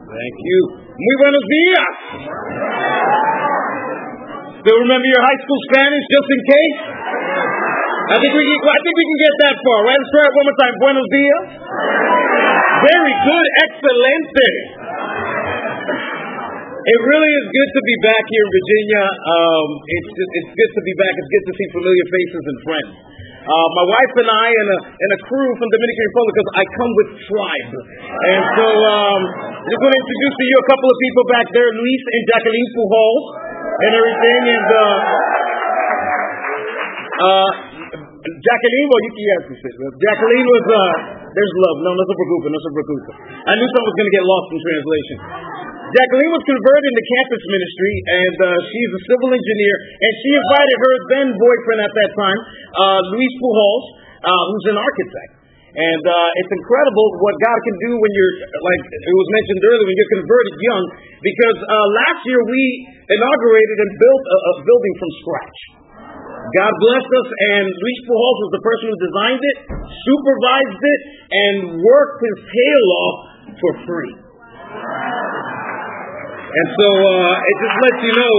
Thank you. Muy buenos días. Still remember your high school Spanish, just in case? I think we can get that far, right? Let's try it one more time. Buenos dias. Very good. Excelente. It really is good to be back here in Virginia. It's good to be back. It's good to see familiar faces and friends. My wife and I and a crew from Dominican Republic, because I come with tribe. And so just want to introduce to you a couple of people back there, Luis and Jacqueline Pujols and everything. And Jacqueline, well, you have to say. Jacqueline was, there's love. No se preocupe. I knew something was going to get lost in translation. Jacqueline was converted into campus ministry, and she's a civil engineer, and she invited her then boyfriend at that time, Luis Pujols, who's an architect. And it's incredible what God can do when you're, like it was mentioned earlier, when you're converted young, because last year we inaugurated and built a building from scratch. God blessed us, and Luis Pujols was the person who designed it, supervised it, and worked his tail off for free. And so it just lets you know,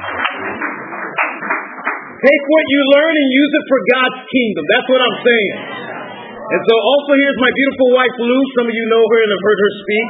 take what you learn and use it for God's kingdom. That's what I'm saying. And so also here's my beautiful wife, Lou. Some of you know her and have heard her speak.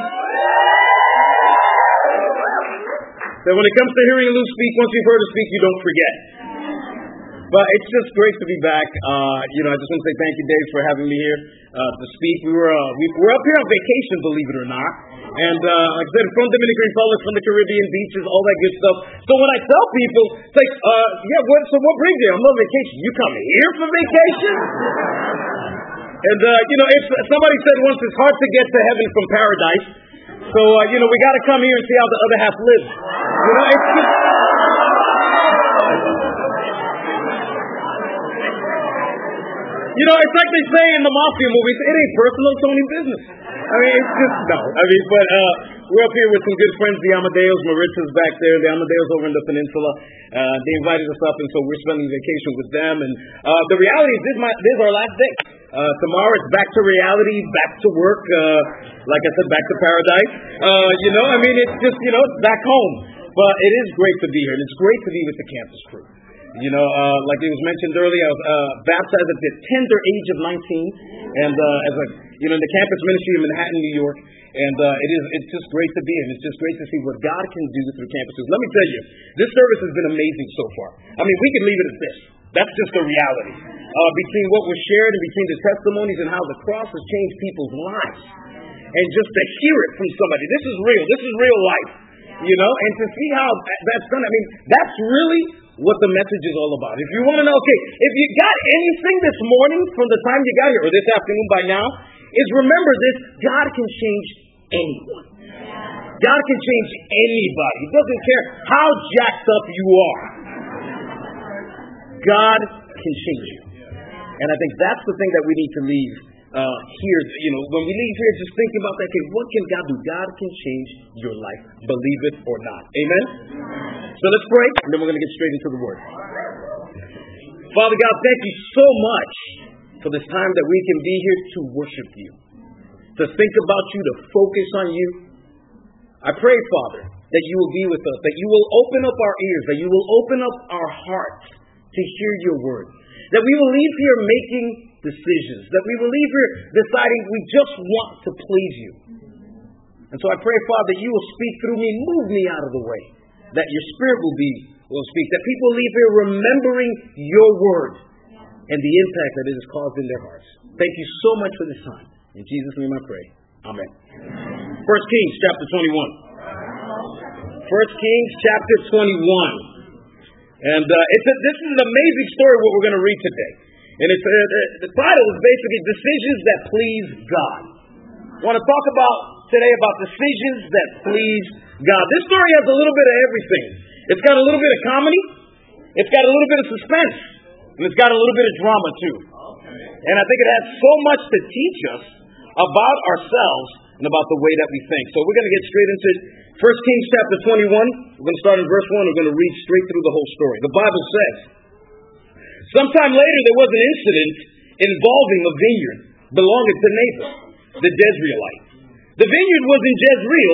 So when it comes to hearing Lou speak, once you've heard her speak, you don't forget. But it's just great to be back. I just want to say thank you, Dave, for having me here to speak. We're up here on vacation, believe it or not. And like I said, from Dominican Republic, from the Caribbean beaches, all that good stuff. So when I tell people, it's like, what brings you? I'm on vacation. You come here for vacation? And, if somebody said once, it's hard to get to heaven from paradise. So, we got to come here and see how the other half lives. It's just... it's like they say in the mafia movies, it ain't personal, it's only business. I mean, it's just, no. But we're up here with some good friends, the Amadeos. Maritza's back there. The Amadeos over in the peninsula. They invited us up, and so we're spending vacation with them. And the reality is this is our last day. Tomorrow it's back to reality, back to work. Like I said, back to paradise. It's just, it's back home. But it is great to be here, and it's great to be with the campus crew. Like it was mentioned earlier, I was baptized at the tender age of 19, and as in the campus ministry in Manhattan, New York, and it's just great to be here. It's just great to see what God can do through campuses. Let me tell you, this service has been amazing so far. I mean, we can leave it at this. That's just the reality. Between what was shared and between the testimonies and how the cross has changed people's lives, and just to hear it from somebody, this is real. This is real life. And to see how that's done. I mean, that's really what the message is all about. If you want to know, okay, if you got anything this morning from the time you got here, or this afternoon by now, is remember this: God can change anyone. God can change anybody. He doesn't care how jacked up you are. God can change you. And I think that's the thing that we need to leave here. When we leave here, just thinking about that. Okay, what can God do? God can change your life. Believe it or not. Amen? So let's pray, and then we're going to get straight into the Word. Father God, thank you so much for this time that we can be here to worship you, to think about you, to focus on you. I pray, Father, that you will be with us, that you will open up our ears, that you will open up our hearts to hear your word, that we will leave here making decisions, that we will leave here deciding we just want to please you. And so I pray, Father, that you will speak through me, move me out of the way, that your Spirit will speak, that people leave here remembering your word and the impact that it has caused in their hearts. Thank you so much for this time. In Jesus' name I pray. Amen. 1 Kings chapter 21. 1 Kings chapter 21. And this is an amazing story what we're going to read today. And the title is basically Decisions That Please God. I want to talk today about decisions that please God. This story has a little bit of everything. It's got a little bit of comedy. It's got a little bit of suspense. And it's got a little bit of drama too. And I think it has so much to teach us about ourselves and about the way that we think. So we're going to get straight into it. 1 Kings chapter 21. We're going to start in verse 1. We're going to read straight through the whole story. The Bible says, sometime later there was an incident involving a vineyard belonging to Nabal, the Jezreelite. The vineyard was in Jezreel,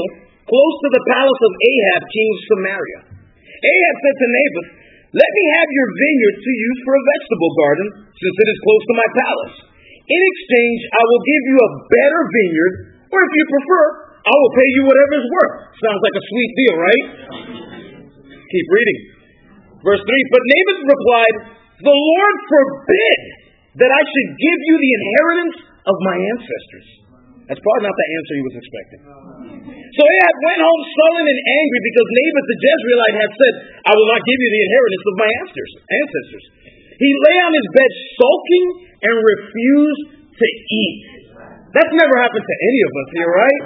close to the palace of Ahab, king of Samaria. Ahab said to Naboth, "Let me have your vineyard to use for a vegetable garden, since it is close to my palace. In exchange, I will give you a better vineyard, or if you prefer, I will pay you whatever it's worth." Sounds like a sweet deal, right? Keep reading. Verse 3, "But Naboth replied, 'The Lord forbid that I should give you the inheritance of my ancestors.'" That's probably not the answer he was expecting. So Ahab went home sullen and angry because Naboth the Jezreelite had said, "I will not give you the inheritance of my ancestors." He lay on his bed sulking and refused to eat. That's never happened to any of us here, right?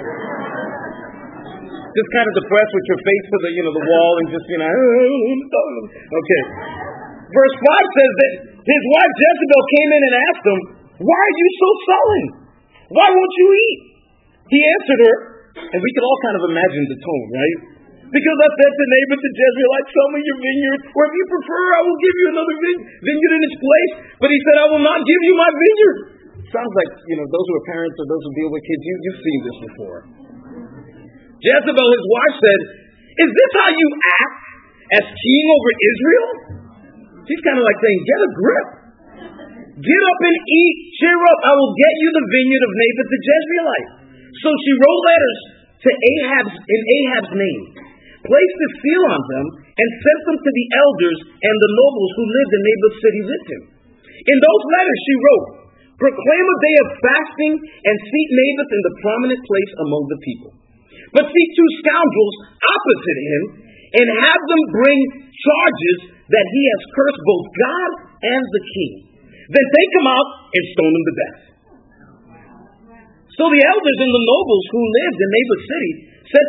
Just kind of depressed with your face to the wall and just, okay. Verse 5 says that his wife Jezebel came in and asked him, "Why are you so sullen? Why won't you eat?" He answered her, and we can all kind of imagine the tone, right? "Because I said to Naboth the Jezreelite, 'Sell me your vineyard, or if you prefer, I will give you another vineyard in its place.' But he said, 'I will not give you my vineyard.'" Sounds like, those who are parents or those who deal with kids, you've seen this before. Jezebel, his wife, said, "Is this how you act as king over Israel?" She's kind of like saying, "Get a grip. Get up and eat. Cheer up. I will get you the vineyard of Naboth the Jezreelite." So she wrote letters to in Ahab's name, placed a seal on them, and sent them to the elders and the nobles who lived in Naboth's city with him. In those letters she wrote, "Proclaim a day of fasting and seat Naboth in the prominent place among the people. But seek two scoundrels opposite him and have them bring charges that he has cursed both God and the king. Then take him out and stone him to death." So the elders and the nobles who lived in Naboth's city did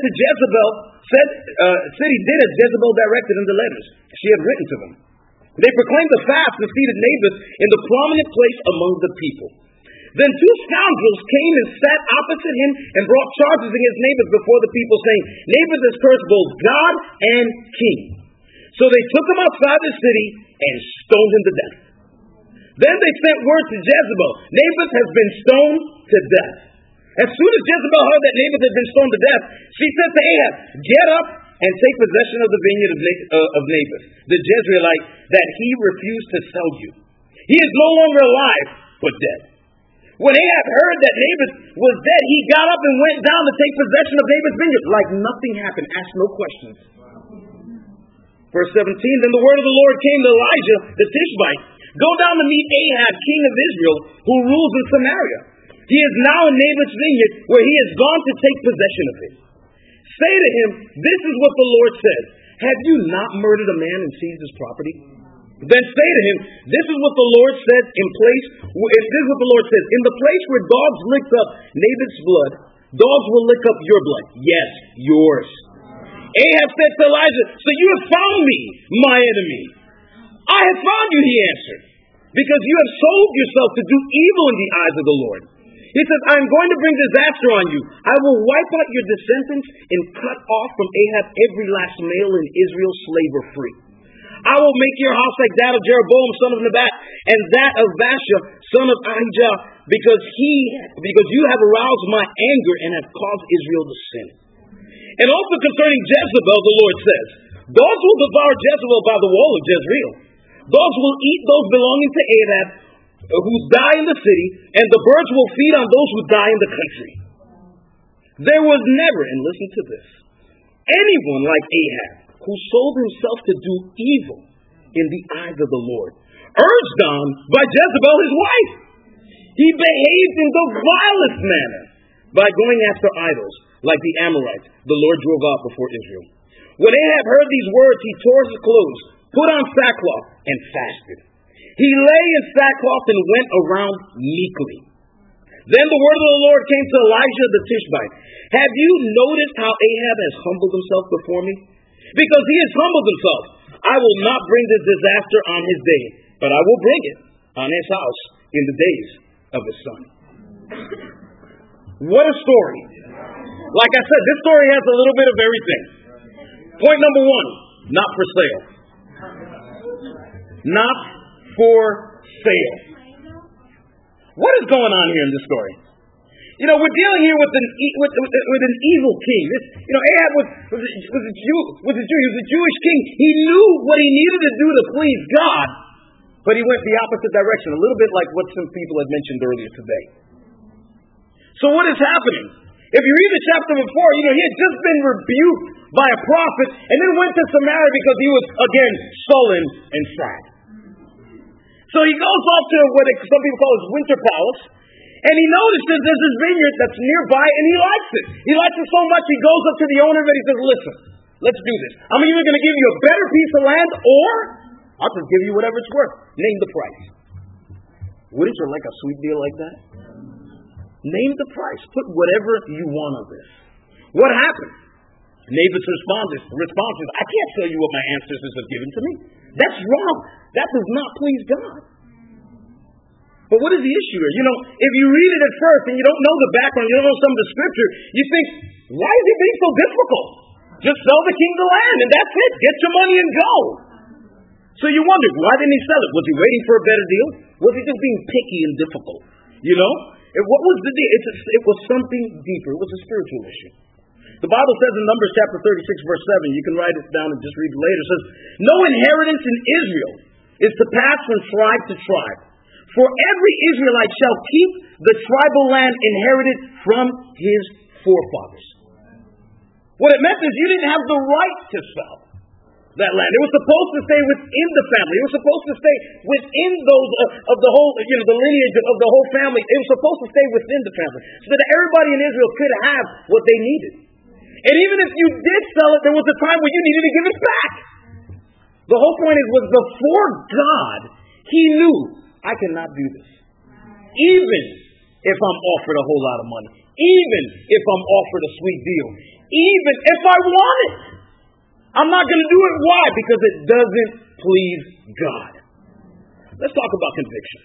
as Jezebel directed in the letters she had written to them. They proclaimed a fast and seated Naboth in the prominent place among the people. Then two scoundrels came and sat opposite him and brought charges against Naboth before the people, saying, "Naboth has cursed both God and king." So they took him outside the city and stoned him to death. Then they sent word to Jezebel, "Naboth has been stoned to death." As soon as Jezebel heard that Naboth had been stoned to death, she said to Ahab, "Get up and take possession of the vineyard of Naboth, the Jezreelite, that he refused to sell you. He is no longer alive, but dead." When Ahab heard that Naboth was dead, he got up and went down to take possession of Naboth's vineyard. Like nothing happened. Ask no questions. Verse 17, "Then the word of the Lord came to Elijah the Tishbite. Go down to meet Ahab, king of Israel, who rules in Samaria. He is now in Naboth's vineyard, where he has gone to take possession of it. Say to him, 'This is what the Lord says. Have you not murdered a man and seized his property?' Then say to him, 'This is what the Lord says in the place where dogs licked up Naboth's blood, dogs will lick up your blood. Yes, yours.' Ahab said to Elijah, 'So you have found me, my enemy.' 'I have found you,' he answered, 'because you have sold yourself to do evil in the eyes of the Lord.' He says, 'I am going to bring disaster on you. I will wipe out your descendants and cut off from Ahab every last male in Israel, slave or free. I will make your house like that of Jeroboam, son of Nebat, and that of Baasha, son of Ahijah, because you have aroused my anger and have caused Israel to sin.' And also concerning Jezebel, the Lord says, 'Dogs will devour Jezebel by the wall of Jezreel. Dogs will eat those belonging to Ahab who die in the city, and the birds will feed on those who die in the country.' There was never," and listen to this, "anyone like Ahab who sold himself to do evil in the eyes of the Lord, urged on by Jezebel his wife. He behaved in the vilest manner by going after idols, like the Amorites the Lord drove out before Israel. When Ahab heard these words, he tore his clothes, put on sackcloth, and fasted. He lay in sackcloth and went around meekly. Then the word of the Lord came to Elijah the Tishbite. 'Have you noticed how Ahab has humbled himself before me? Because he has humbled himself, I will not bring this disaster on his day, but I will bring it on his house in the days of his son.'" What a story. Like I said, this story has a little bit of everything. Point number one, not for sale. Not for sale. What is going on here in this story? We're dealing here with an evil king. Ahab was a Jew. He was a Jewish king. He knew what he needed to do to please God, but he went the opposite direction, a little bit like what some people had mentioned earlier today. So what is happening? If you read the chapter before, he had just been rebuked by a prophet and then went to Samaria because he was, again, sullen and sad. So he goes off to what some people call his winter palace, and he notices there's this vineyard that's nearby, and he likes it. He likes it so much, he goes up to the owner of it, he says, listen, let's do this. I'm either going to give you a better piece of land, or I'll just give you whatever it's worth. Name the price. Wouldn't you like a sweet deal like that? Name the price. Put whatever you want on this. What happened? Naboth's response is, I can't tell you what my ancestors have given to me. That's wrong. That does not please God. But what is the issue here? If you read it at first and you don't know the background, you don't know some of the scripture, you think, why is it being so difficult? Just sell the king the land and that's it. Get your money and go. So you wonder, why didn't he sell it? Was he waiting for a better deal? Was he just being picky and difficult? What was the deal? It was something deeper. It was a spiritual issue. The Bible says in Numbers chapter 36, verse 7, you can write it down and just read it later. It says, no inheritance in Israel is to pass from tribe to tribe. For every Israelite shall keep the tribal land inherited from his forefathers. What it meant is you didn't have the right to sell that land. It was supposed to stay within the family. It was supposed to stay within those of the whole, the lineage of the whole family. It was supposed to stay within the family so that everybody in Israel could have what they needed. And even if you did sell it, there was a time when you needed to give it back. The whole point was before God, he knew I cannot do this. Even if I'm offered a whole lot of money. Even if I'm offered a sweet deal. Even if I want it. I'm not going to do it. Why? Because it doesn't please God. Let's talk about conviction.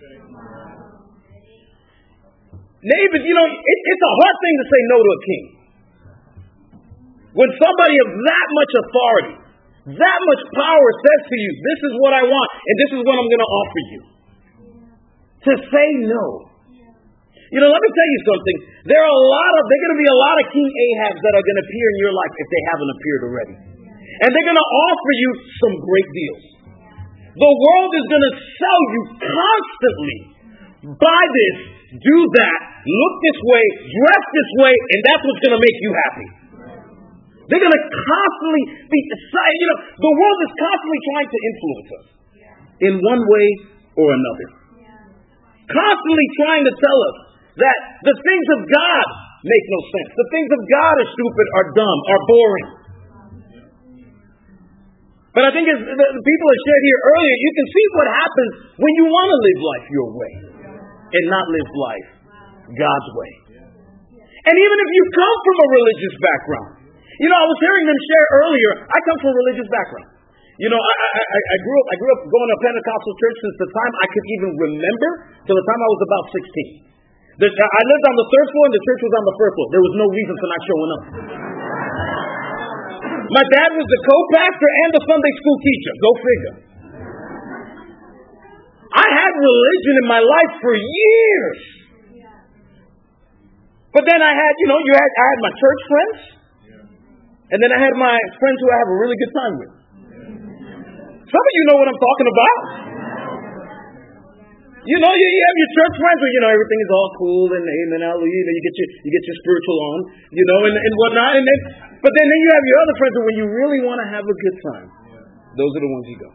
Naboth, it's a hard thing to say no to a king. When somebody of that much authority, that much power says to you, this is what I want, and this is what I'm going to offer you. To say no. Let me tell you something. There are going to be a lot of King Ahabs that are going to appear in your life if they haven't appeared already. And they're going to offer you some great deals. The world is going to sell you constantly. Buy this, do that, look this way, dress this way, and that's what's going to make you happy. They're going to constantly be decided. The world is constantly trying to influence us in one way or another. Constantly trying to tell us that the things of God make no sense. The things of God are stupid, are dumb, are boring. But I think as the people have shared here earlier, you can see what happens when you want to live life your way and not live life God's way. And even if you come from a religious background, I was hearing them share earlier, I come from a religious background. I grew up going to a Pentecostal church since the time I could even remember, till the time I was about 16. I lived on the third floor and the church was on the first floor. There was no reason for not showing up. My dad was the co-pastor and the Sunday school teacher. Go figure. I had religion in my life for years. But then I had my church friends. And then I had my friends who I have a really good time with. Some of you know what I'm talking about. You have your church friends where, everything is all cool and amen, hallelujah. You get your spiritual on, and whatnot. But then you have your other friends where when you really want to have a good time, those are the ones you go.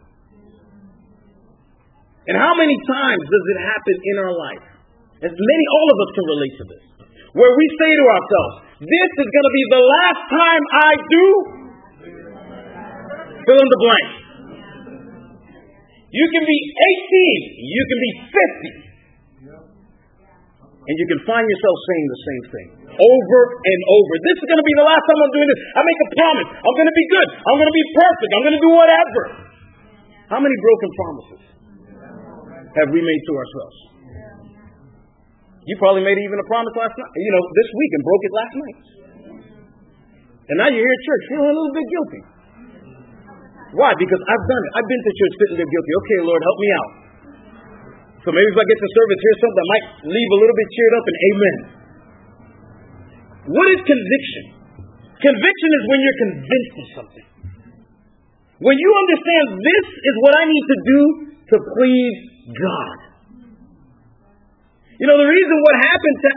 And how many times does it happen in our life? All of us can relate to this. Where we say to ourselves, this is going to be the last time I do fill in the blank. You can be 18, you can be 50, and you can find yourself saying the same thing over and over. This is going to be the last time I'm doing this. I make a promise. I'm going to be good. I'm going to be perfect. I'm going to do whatever. How many broken promises have we made to ourselves? You probably made even a promise last night, this week, and broke it last night. And now you're here at church feeling a little bit guilty. Why? Because I've done it. I've been to church sitting there guilty. Okay, Lord, help me out. So maybe if I get to service, hear something, I might leave a little bit cheered up and amen. What is conviction? Conviction is when you're convinced of something. When you understand this is what I need to do to please God. You know, the reason what happened to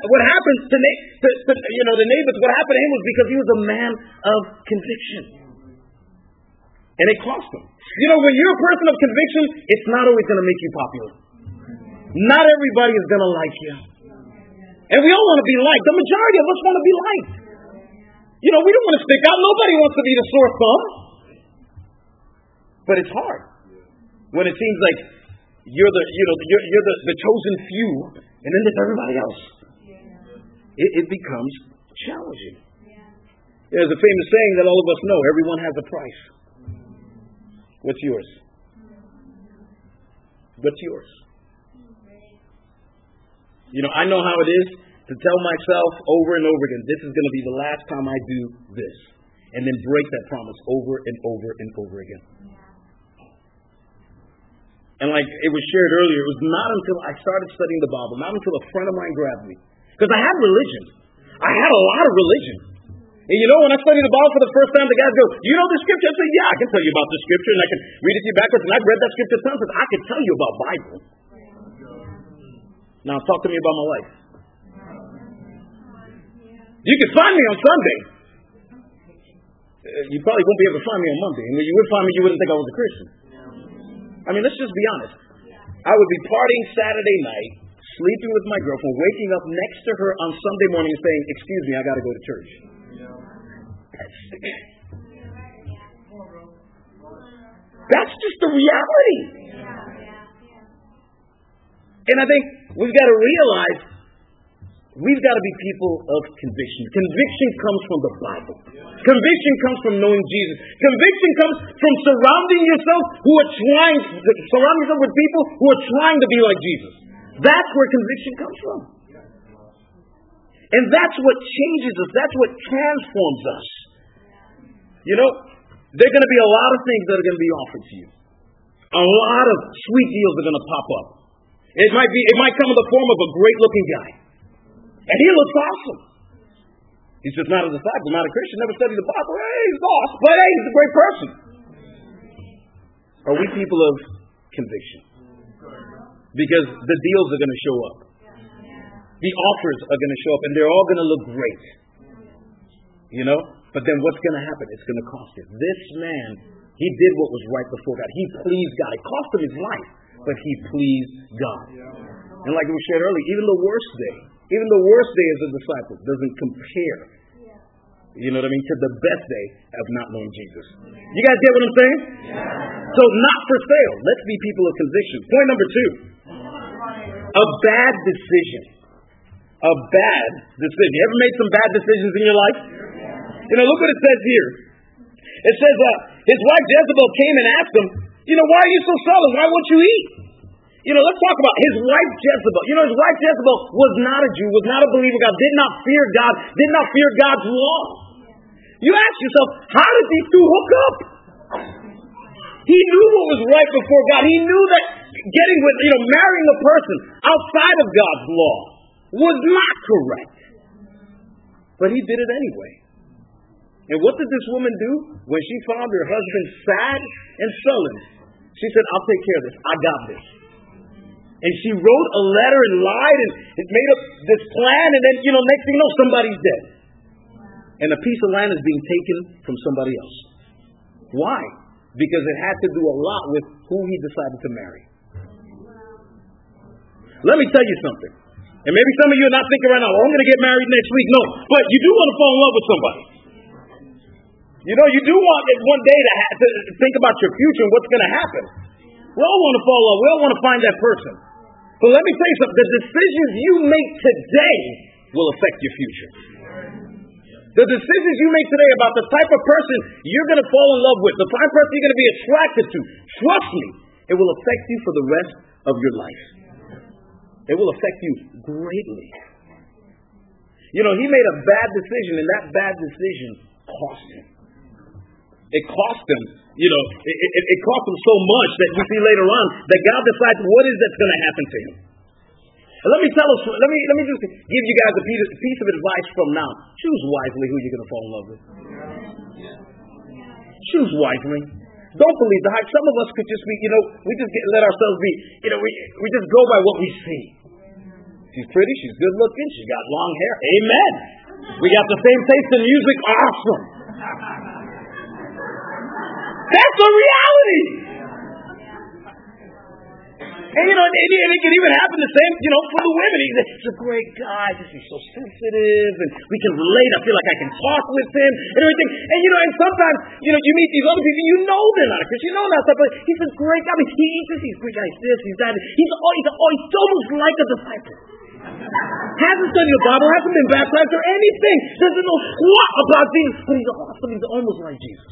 Naboth, what happened to him was because he was a man of conviction. And it cost him. You know, when you're a person of conviction, it's not always going to make you popular. Not everybody is going to like you. And we all want to be liked. The majority of us want to be liked. You know, we don't want to stick out. Nobody wants to be the sore thumb. But it's hard when it seems like you're the chosen few, and then there's everybody else. It becomes challenging. There's a famous saying that all of us know: everyone has a price. What's yours? What's yours? You know, I know how it is to tell myself over and over again, this is going to be the last time I do this. And then break that promise over and over and over again. And like it was shared earlier, it was not until I started studying the Bible, not until a friend of mine grabbed me. Because I had religion. I had a lot of religion. And you know, when I studied the Bible for the first time, the guys go, you know the scripture? I said, yeah, I can tell you about the scripture, and I can read it to you backwards. And I've read that scripture tons of times. I can tell you about Bible. Now talk to me about my life. You can find me on Sunday. You probably won't be able to find me on Monday. And when you would find me, you wouldn't think I was a Christian. I mean, let's just be honest. I would be partying Saturday night, sleeping with my girlfriend, waking up next to her on Sunday morning and saying, excuse me, I got to go to church. That's just the reality. And I think we've got to realize we've got to be people of conviction. Conviction comes from the Bible. Conviction comes from knowing Jesus. Conviction comes from surrounding yourself with people who are trying to be like Jesus. That's where conviction comes from. And that's what changes us. That's what transforms us. You know, there are going to be a lot of things that are going to be offered to you. A lot of sweet deals are going to pop up. It might come in the form of a great looking guy. And he looks awesome. He's just not a disciple, not a Christian, never studied the Bible. Hey, he's awesome, but hey, he's a great person. Are we people of conviction? Because the deals are going to show up. The offers are going to show up, and they're all going to look great. You know? But then what's going to happen? It's going to cost him. This man, he did what was right before God. He pleased God. It cost him his life, but he pleased God. And like we shared earlier, even the worst day as a disciple doesn't compare, you know what I mean, to the best day of not knowing Jesus. You guys get what I'm saying? So not for sale. Let's be people of conviction. Point number 2. A bad decision. A bad decision. You ever made some bad decisions in your life? You know, look what it says here. It says, his wife Jezebel came and asked him, you know, why are you so sullen? Why won't you eat? You know, let's talk about his wife Jezebel. You know, his wife Jezebel was not a Jew, was not a believer of God, did not fear God, did not fear God's law. You ask yourself, how did these two hook up? He knew what was right before God. He knew that marrying a person outside of God's law was not correct. But he did it anyway. And what did this woman do when she found her husband sad and sullen? She said, I'll take care of this. I got this. And she wrote a letter and lied and made up this plan. And then, next thing you know, somebody's dead. And a piece of land is being taken from somebody else. Why? Because it had to do a lot with who he decided to marry. Let me tell you something. And maybe some of you are not thinking right now, I'm going to get married next week. No, but you do want to fall in love with somebody. You know, you do want one day to think about your future and what's going to happen. We all want to fall in love. We all want to find that person. But let me tell you something. The decisions you make today will affect your future. The decisions you make today about the type of person you're going to fall in love with, the type of person you're going to be attracted to, trust me, it will affect you for the rest of your life. It will affect you greatly. You know, he made a bad decision, and that bad decision cost him. It cost him, it cost him so much that we see later on that God decides what is that's going to happen to him. And let me just give you guys a piece of advice from now. Choose wisely who you're going to fall in love with. Choose wisely. Don't believe the hype. Some of us could just be, we just let ourselves be, we just go by what we see. She's pretty, she's good looking, she got long hair. Amen. We got the same taste in music. Awesome. That's the reality. And it can even happen the same, for the women. He's a great guy, he's so sensitive, and we can relate. I feel like I can talk with him and everything. And and sometimes, you meet these other people, they're not a Christian, not stuff, but he's a great guy. I mean, he's great guy, he's this, he's that. He's almost like a disciple. Hasn't studied the Bible, hasn't been baptized or anything. Doesn't know squat about Jesus, but he's awesome. He's almost like Jesus.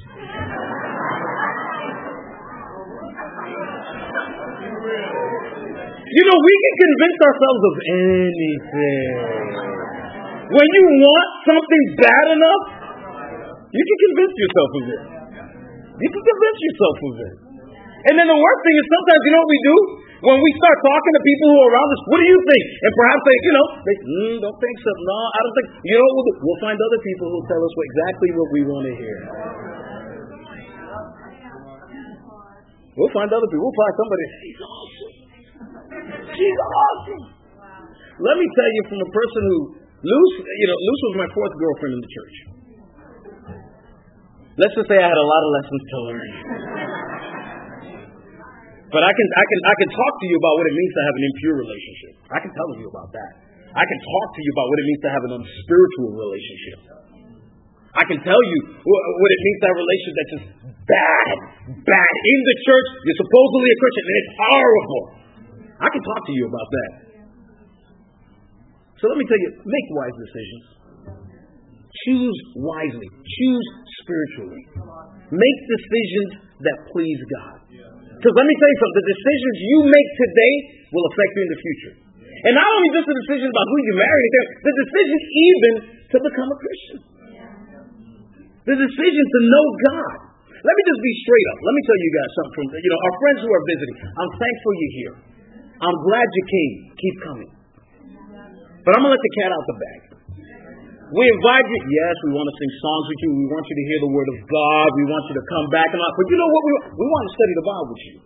We can convince ourselves of anything. When you want something bad enough, you can convince yourself of it. You can convince yourself of it. And then the worst thing is sometimes, you know what we do? When we start talking to people who are around us, what do you think? And perhaps they don't think so. No, I don't think. We'll find other people who tell us exactly what we want to hear. We'll find other people. We'll find somebody. She's awesome. She's awesome. Let me tell you, from a person who, Luce was my fourth girlfriend in the church. Let's just say I had a lot of lessons to learn. But I can talk to you about what it means to have an impure relationship. I can tell you about that. I can talk to you about what it means to have an unspiritual relationship. I can tell you what it means to have a relationship that's just bad in the church. You're supposedly a Christian, and it's horrible. I can talk to you about that. So let me tell you, make wise decisions. Choose wisely. Choose spiritually. Make decisions that please God. Because let me tell you something, the decisions you make today will affect you in the future. And not only just the decision about who you marry, the decision even to become a Christian. The decision to know God. Let me just be straight up. Let me tell you guys something from, our friends who are visiting. I'm thankful you're here. I'm glad you came. Keep coming. But I'm going to let the cat out the bag. We invite you. Yes, we want to sing songs with you. We want you to hear the word of God. We want you to come back. But you know what? We want to study the Bible with you.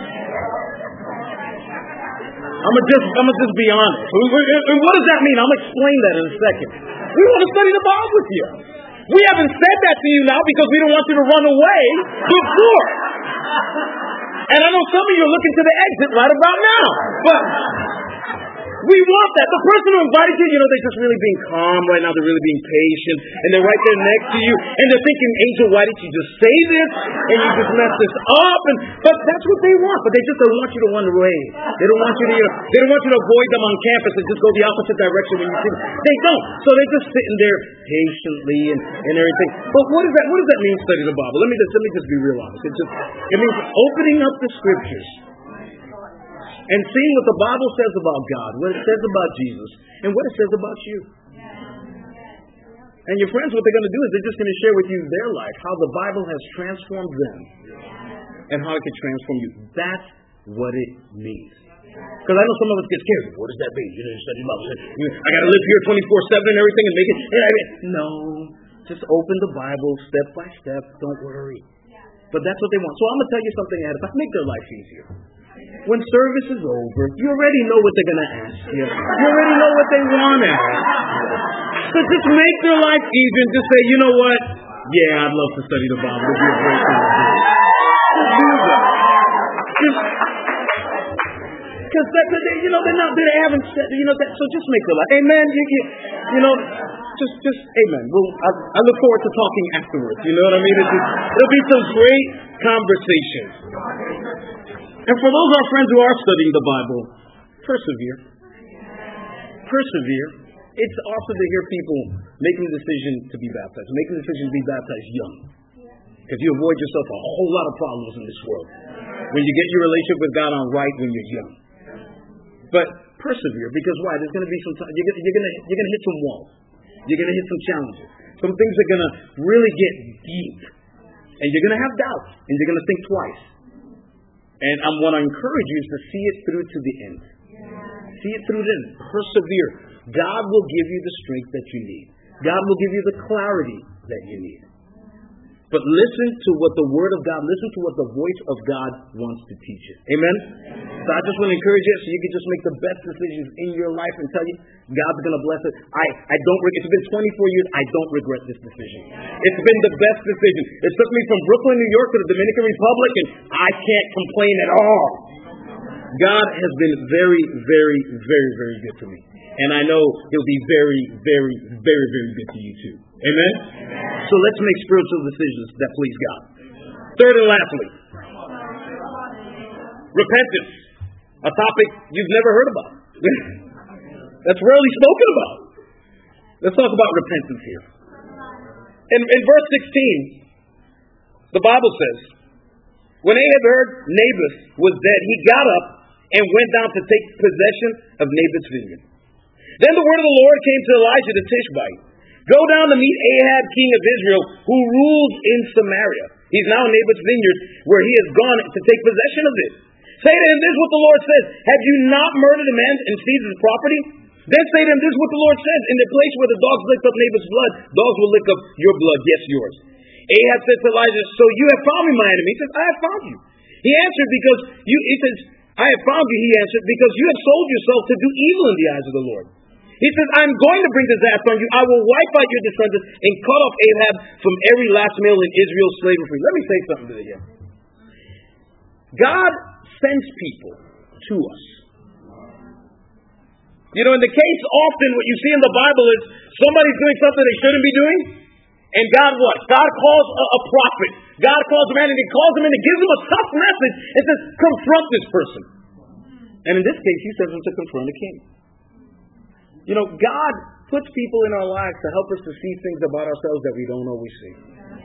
I'm gonna just be honest. And what does that mean? I'm going to explain that in a second. We want to study the Bible with you. We haven't said that to you now because we don't want you to run away before. And I know some of you are looking to the exit right about now. But we want that. The person who invited you, they're just really being calm right now. They're really being patient. And they're right there next to you. And they're thinking, Angel, why did you just say this? And you just messed this up. But that's what they want. But they just don't want you to run away. They don't want you to, they don't want you to avoid them on campus and just go the opposite direction when you see them. They don't. So they're just sitting there patiently and everything. But what does that mean, study the Bible? Let me just be real honest. It means opening up the scriptures and seeing what the Bible says about God, what it says about Jesus, and what it says about you. And your friends, what they're going to do is they're just going to share with you their life, how the Bible has transformed them, and how it can transform you. That's what it means. Because I know some of us get scared. What does that mean? You study the Bible. I got to live here 24/7 and everything and make it. No, just open the Bible step by step. Don't worry. But that's what they want. So I'm going to tell you something ahead of time. Make their life easier. When service is over, you already know what they're going to ask you. You already know what they want to ask. So just make their life easier and just say, you know what? Yeah, I'd love to study the Bible. It'd be a great thing to do. Just do that. Because they haven't said, so just make their life. Amen. Just amen. Well, I look forward to talking afterwards. You know what I mean? It'll be some great conversation. And for those of our friends who are studying the Bible, persevere. Persevere. It's awesome to hear people making the decision to be baptized, making the decision to be baptized young. Because you avoid yourself a whole lot of problems in this world when you get your relationship with God on right when you're young. But persevere, because why? There's going to be some time. You're going to hit some walls. You're going to hit some challenges. Some things are going to really get deep. And you're going to have doubts. And you're going to think twice. And I want to encourage you is to see it through to the end. see it through then. Persevere. God will give you the strength that you need. God will give you the clarity that you need. But listen to what the Word of God, listen to what the voice of God wants to teach you. Amen? So I just want to encourage you so you can just make the best decisions in your life and tell you God's going to bless it. It's been 24 years. I don't regret this decision. It's been the best decision. It took me from Brooklyn, New York to the Dominican Republic, and I can't complain at all. God has been very, very, very, very good to me. And I know He'll be very, very, very, very good to you too. Amen? So let's make spiritual decisions that please God. Third and lastly, repentance. A topic you've never heard about. That's rarely spoken about. Let's talk about repentance here. In verse 16, the Bible says, when Ahab heard Naboth was dead, he got up and went down to take possession of Naboth's vineyard. Then the word of the Lord came to Elijah the Tishbite. Go down to meet Ahab, king of Israel, who rules in Samaria. He's now in Naboth's vineyard, where he has gone to take possession of it. Say to him, this is what the Lord says. Have you not murdered a man and seized his property? Then say to him, this is what the Lord says. In the place where the dogs licked up Naboth's blood, dogs will lick up your blood. Yes, yours. Ahab said to Elijah, so you have found me, my enemy. He says, I have found you. He answered, I have found you, he answered, because you have sold yourself to do evil in the eyes of the Lord. He says, I'm going to bring disaster on you. I will wipe out your descendants and cut off Ahab from every last male in Israel, slave or free. Let me say something to you. God sends people to us. You know, in the case often what you see in the Bible is somebody's doing something they shouldn't be doing. And God what? God calls a prophet. God calls a man and He calls him in and gives him a tough message and says, confront this person. And in this case, He says him to confront a king. You know, God puts people in our lives to help us to see things about ourselves that we don't always see.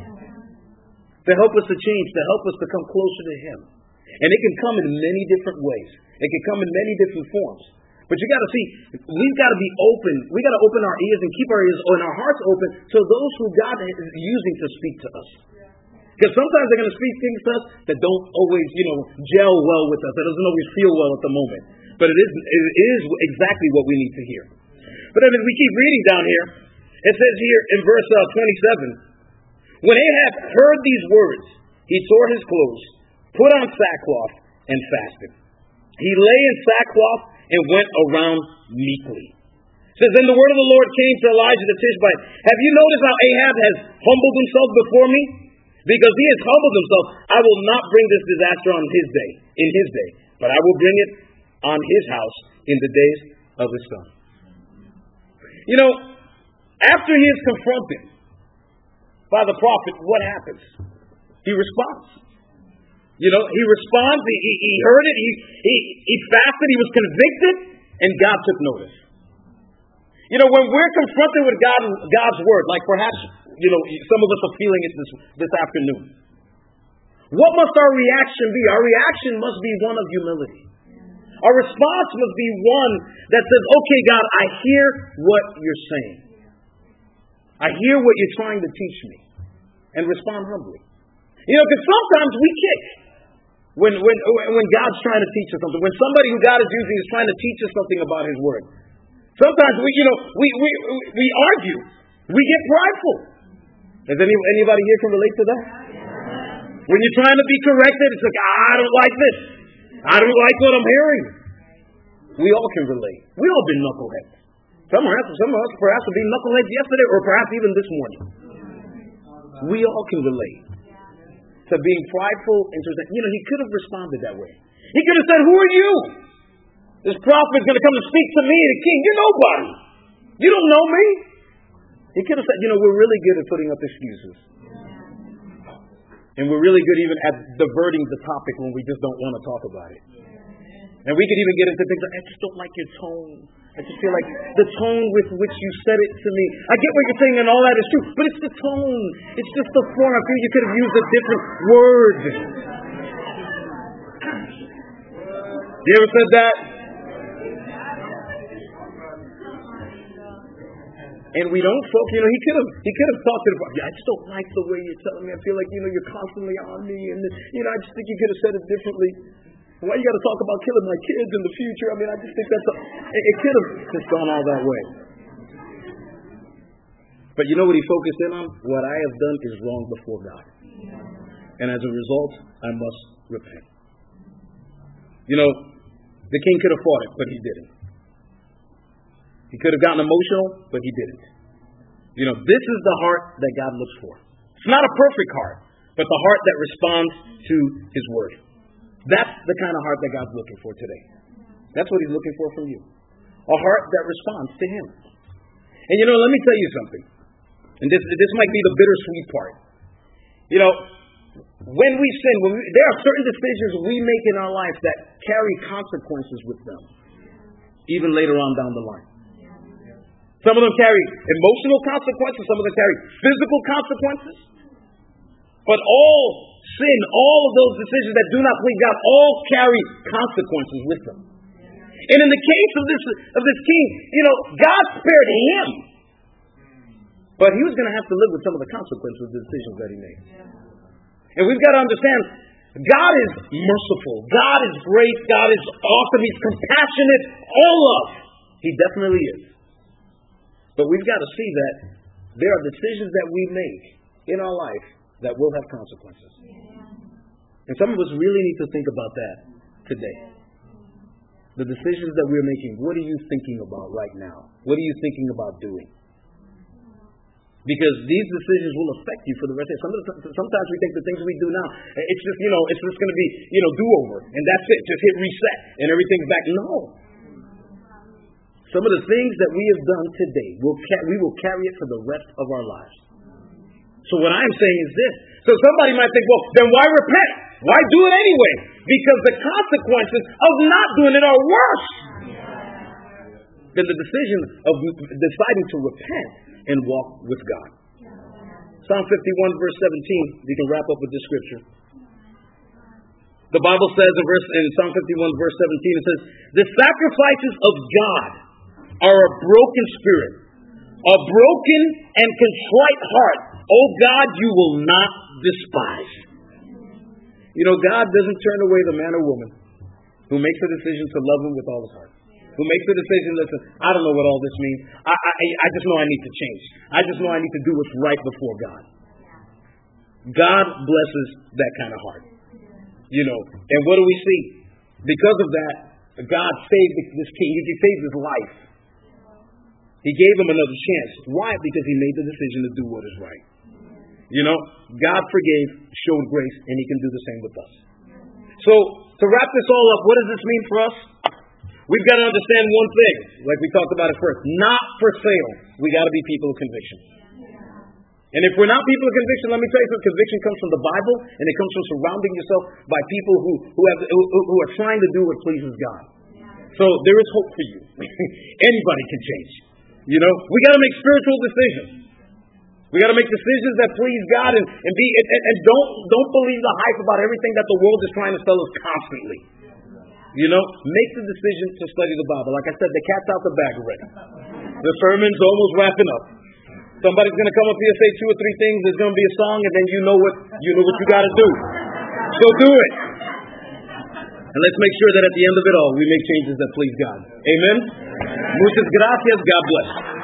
To help us to change, to help us to come closer to Him. And it can come in many different ways. It can come in many different forms. But you got to see, we've got to be open. We've got to open our ears and keep our ears and our hearts open to those who God is using to speak to us. Because sometimes they're going to speak things to us that don't always, gel well with us. That doesn't always feel well at the moment. But it is exactly what we need to hear. But as we keep reading down here, it says here in verse 27, when Ahab heard these words, he tore his clothes, put on sackcloth, and fasted. He lay in sackcloth and went around meekly. It says, then the word of the Lord came to Elijah the Tishbite. Have you noticed how Ahab has humbled himself before me? Because he has humbled himself, I will not bring this disaster on in his day, but I will bring it on his house in the days of his son. You know, after he is confronted by the prophet, what happens? He responds. You know, he responds, he heard it, he fasted, he was convicted, and God took notice. You know, when we're confronted with God's word, like perhaps, some of us are feeling it this afternoon. What must our reaction be? Our reaction must be one of humility. Our response must be one that says, okay, God, I hear what you're saying. I hear what you're trying to teach me. And respond humbly. You know, because sometimes we kick when God's trying to teach us something. When somebody who God is using is trying to teach us something about His word. Sometimes we argue. We get prideful. Does anybody here can relate to that? When you're trying to be corrected, it's like, I don't like this. I don't like what I'm hearing. We all can relate. We all been knuckleheads. Some of us perhaps have been knuckleheads yesterday or perhaps even this morning. We all can relate to being prideful and to, he could have responded that way. He could have said, who are you? This prophet is going to come and speak to me, the king. You're nobody. You don't know me. He could have said, we're really good at putting up excuses. And we're really good even at diverting the topic when we just don't want to talk about it. And we could even get into things like, I just don't like your tone. I just feel like the tone with which you said it to me. I get what you're saying and all that is true, but it's the tone. It's just the form. I feel you could have used a different word. You ever said that? And we don't, folks. He could have talked to the prophet. I just don't like the way you're telling me. I feel like you're constantly on me, and I just think you could have said it differently. Why you got to talk about killing my kids in the future? I mean, I just think it could have just gone all that way. But you know what he focused in on? What I have done is wrong before God. And as a result, I must repent. You know, the king could have fought it, but he didn't. He could have gotten emotional, but he didn't. You know, this is the heart that God looks for. It's not a perfect heart, but the heart that responds to His word. That's the kind of heart that God's looking for today. That's what He's looking for from you. A heart that responds to Him. And you know, let me tell you something. And this might be the bittersweet part. You know, when we sin, there are certain decisions we make in our life that carry consequences with them, even later on down the line. Some of them carry emotional consequences, some of them carry physical consequences. But all sin, all of those decisions that do not please God, all carry consequences with them. And in the case of this king, you know, God spared him. But he was going to have to live with some of the consequences of the decisions that he made. And we've got to understand, God is merciful. God is great. God is awesome. He's compassionate. All love. He definitely is. But we've got to see that there are decisions that we make in our life that will have consequences. And some of us really need to think about that today. The decisions that we're making, what are you thinking about right now? What are you thinking about doing? Because these decisions will affect you for the rest of the day. Sometimes we think the things we do now, it's just going to be, do-over. And that's it. Just hit reset and everything's back. No. Some of the things that we have done today, we will carry it for the rest of our lives. So what I'm saying is this. So somebody might think, well, then why repent? Why do it anyway? Because the consequences of not doing it are worse than the decision of deciding to repent and walk with God. Psalm 51 verse 17, we can wrap up with this scripture. The Bible says in Psalm 51 verse 17, it says, the sacrifices of God are a broken spirit, a broken and contrite heart. Oh God, you will not despise. You know, God doesn't turn away the man or woman who makes a decision to love Him with all his heart. Who makes the decision, listen, I don't know what all this means. I just know I need to change. I just know I need to do what's right before God. God blesses that kind of heart. You know, and what do we see? Because of that, God saved this king. He saved his life. He gave him another chance. Why? Because he made the decision to do what is right. You know, God forgave, showed grace, and He can do the same with us. So, to wrap this all up, what does this mean for us? We've got to understand one thing, like we talked about it first. Not for sale. We got to be people of conviction. And if we're not people of conviction, let me tell you, conviction comes from the Bible, and it comes from surrounding yourself by people who are trying to do what pleases God. So there is hope for you. Anybody can change. You know, we got to make spiritual decisions. We got to make decisions that please God and don't believe the hype about everything that the world is trying to sell us constantly. You know, make the decision to study the Bible. Like I said, the cat's out the bag already. The sermon's almost wrapping up. Somebody's going to come up here and say 2 or 3 things. There's going to be a song, and then you know what you got to do. So do it. And let's make sure that at the end of it all, we make changes that please God. Amen. Muchas gracias. God bless.